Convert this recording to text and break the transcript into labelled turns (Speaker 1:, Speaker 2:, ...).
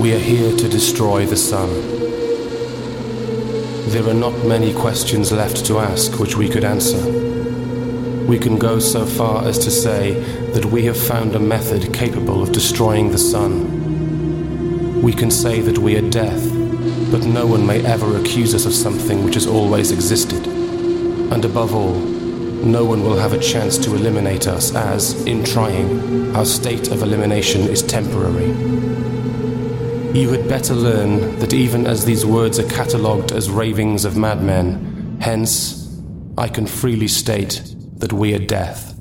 Speaker 1: We are here to destroy the sun. There are not many questions left to ask which we could answer. We can go so far as to say that we have found a method capable of destroying the sun. We can say that we are death, but no one may ever accuse us of something which has always existed. And above all, no one will have a chance to eliminate us as, in trying, our state of elimination is temporary. You had better learn that even as these words are catalogued as ravings of madmen, hence, I can freely state that we are death.